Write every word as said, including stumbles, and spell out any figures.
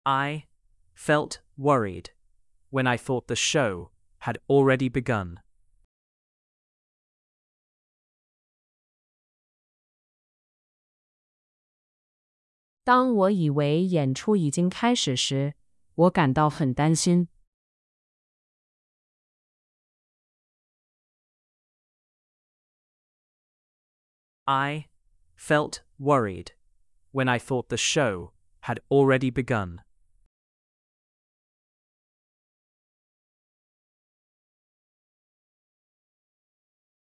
I felt worried when I thought the show had already begun. 当我以为演出已经开始时，我感到很担心。 I felt worried when I thought the show had already begun.